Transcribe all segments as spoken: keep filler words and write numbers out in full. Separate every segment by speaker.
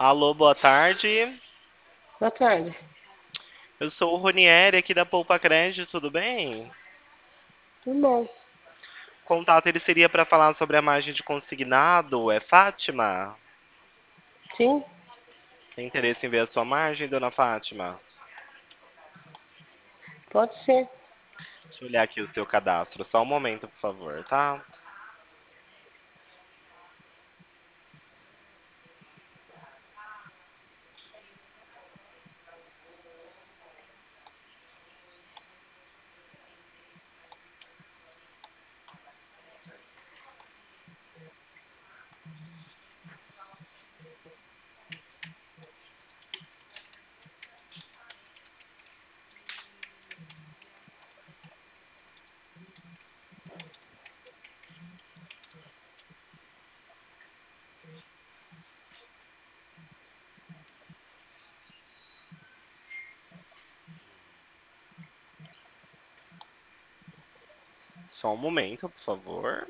Speaker 1: Alô, boa tarde.
Speaker 2: Boa tarde.
Speaker 1: Eu sou o Ronieri aqui da Poupa Crédito, tudo bem?
Speaker 2: Tudo bom?
Speaker 1: O contato ele seria para falar sobre a margem de consignado, é Fátima?
Speaker 2: Sim,
Speaker 1: Tem interesse em ver a sua margem, dona Fátima?
Speaker 2: pode ser.
Speaker 1: Deixa eu olhar aqui o seu cadastro, só um momento, por favor, tá? Só um momento, por favor.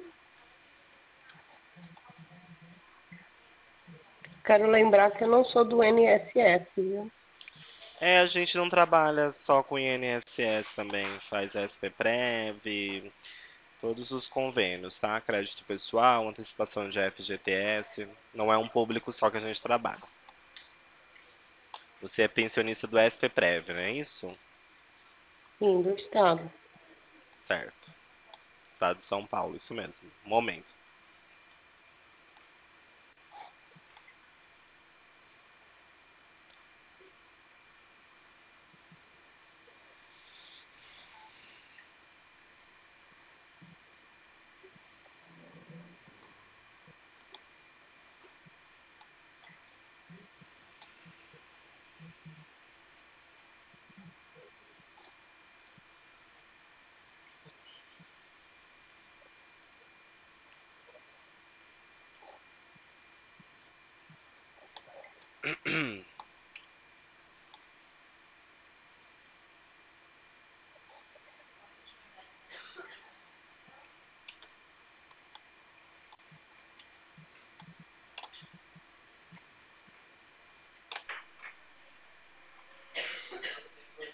Speaker 2: Quero lembrar que eu não sou do I N S S, viu?
Speaker 1: É, a gente não trabalha só com I N S S também, faz S P Prev, todos os convênios, tá? Crédito pessoal, antecipação de F G T S, não é um público só que a gente trabalha. Você é pensionista do S P Prev, não é isso?
Speaker 2: Sim, do estado.
Speaker 1: Certo. Estado de São Paulo, isso mesmo. Momento.